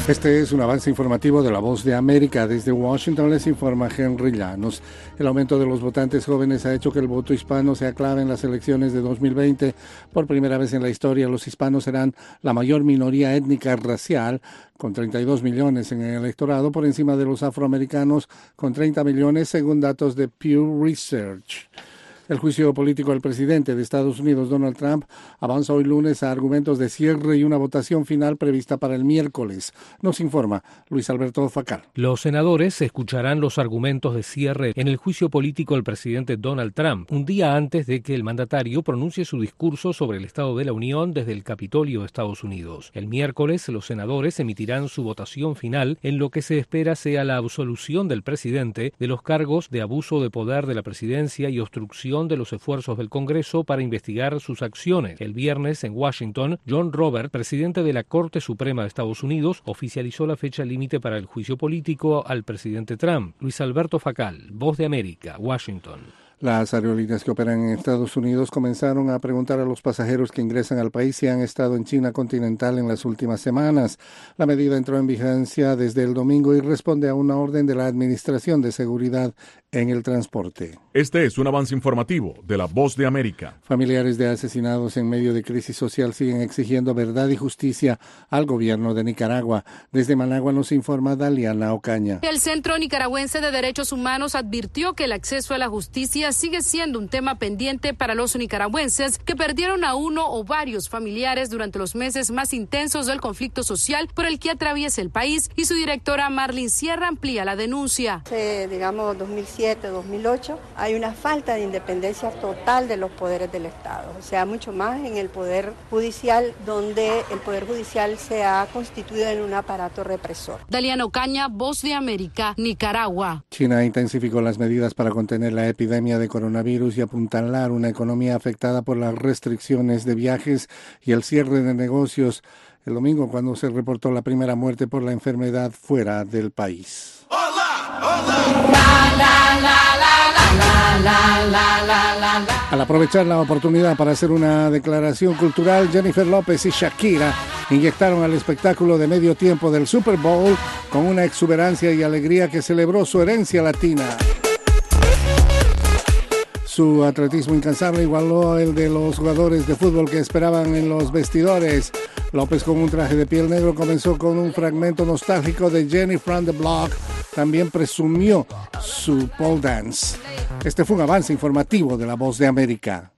Este es un avance informativo de La Voz de América. Desde Washington les informa Henry Llanos. El aumento de los votantes jóvenes ha hecho que el voto hispano sea clave en las elecciones de 2020. Por primera vez en la historia, los hispanos serán la mayor minoría étnica racial, con 32 millones en el electorado, por encima de los afroamericanos, con 30 millones, según datos de Pew Research. El juicio político del presidente de Estados Unidos, Donald Trump, avanza hoy lunes a argumentos de cierre y una votación final prevista para el miércoles. Nos informa Luis Alberto Facal. Los senadores escucharán los argumentos de cierre en el juicio político del presidente Donald Trump, un día antes de que el mandatario pronuncie su discurso sobre el Estado de la Unión desde el Capitolio de Estados Unidos. El miércoles, los senadores emitirán su votación final en lo que se espera sea la absolución del presidente de los cargos de abuso de poder de la presidencia y obstrucción de los esfuerzos del Congreso para investigar sus acciones. El viernes, en Washington, John Roberts, presidente de la Corte Suprema de Estados Unidos, oficializó la fecha límite para el juicio político al presidente Trump. Luis Alberto Facal, Voz de América, Washington. Las aerolíneas que operan en Estados Unidos comenzaron a preguntar a los pasajeros que ingresan al país si han estado en China continental en las últimas semanas. La medida entró en vigencia desde el domingo y responde a una orden de la Administración de Seguridad en el Transporte. Este es un avance informativo de La Voz de América. Familiares de asesinados en medio de crisis social siguen exigiendo verdad y justicia al gobierno de Nicaragua. Desde Managua nos informa Daliana Ocaña. El Centro Nicaragüense de Derechos Humanos advirtió que el acceso a la justicia sigue siendo un tema pendiente para los nicaragüenses que perdieron a uno o varios familiares durante los meses más intensos del conflicto social por el que atraviesa el país, y su directora Marlene Sierra amplía la denuncia. Digamos 2007, 2008, hay una falta de independencia total de los poderes del Estado, o sea, mucho más en el Poder Judicial, donde el Poder Judicial se ha constituido en un aparato represor. Daliana Ocaña, Voz de América, Nicaragua. China intensificó las medidas para contener la epidemia de coronavirus y apuntalar una economía afectada por las restricciones de viajes y el cierre de negocios el domingo, cuando se reportó la primera muerte por la enfermedad fuera del país. ¡Hola! ¡Hola! Al aprovechar la oportunidad para hacer una declaración cultural, Jennifer López y Shakira inyectaron al espectáculo de medio tiempo del Super Bowl con una exuberancia y alegría que celebró su herencia latina. Su atletismo incansable igualó el de los jugadores de fútbol que esperaban en los vestidores. López, con un traje de piel negro, comenzó con un fragmento nostálgico de Jenny from the Block. También presumió su pole dance. Este fue un avance informativo de La Voz de América.